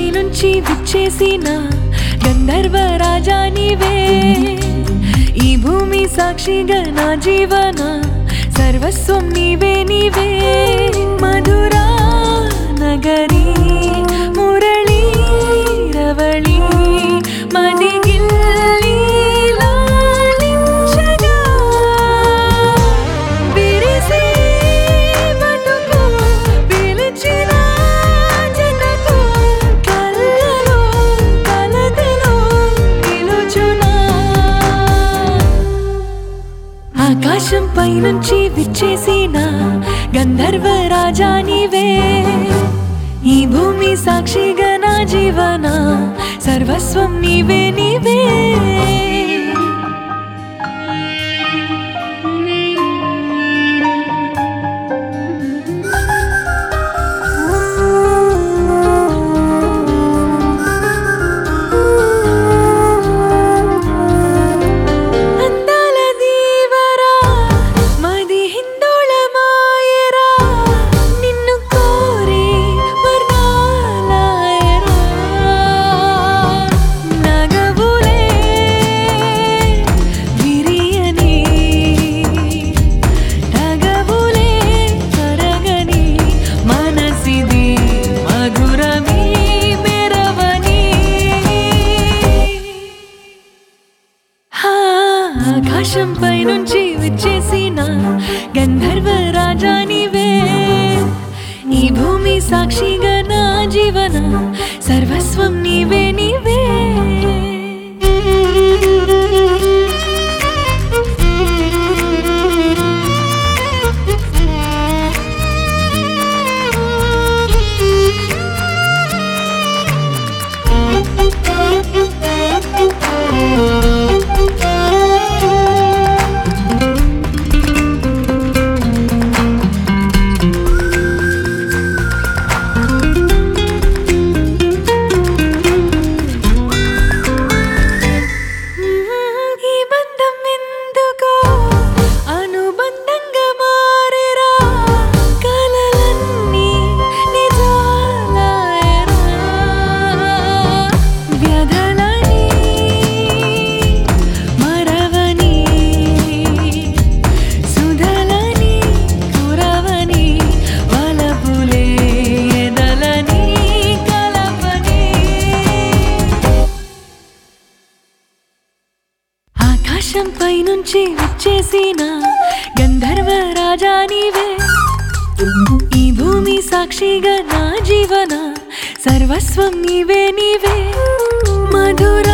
నుంచి విచ్చేసిన గంధర్వ రాజా నీవే ఈ భూమి సాక్షిగా నా జీవన సర్వస్వం నీవే నీవే మధురా నగరీ మురళీ రవళీ మదిగిల్లి లాలించగా విరిసే బతుకు పిలిచిన జతకు కళ్ళలో కలతలో పిలుచునా ఆకాశంపై నుంచి విచ్చేసిన గంధర్వ రాజా నీవే ఈ భూమి సాక్షిగా నా జీవన సర్వస్వం నీవే నీవే ఆకాశంపై నుంచి విచ్చేసిన గంధర్వ రాజా నీవే ఈ భూమి సాక్షిగా నా జీవన సర్వస్వం నీవే నీవే ఆకాశంపై నుంచి విచ్చేసిన గంధర్వ రాజా నీవే ఈ భూమి సాక్షిగా నా జీవన సర్వస్వం నీవే నీవే మధుర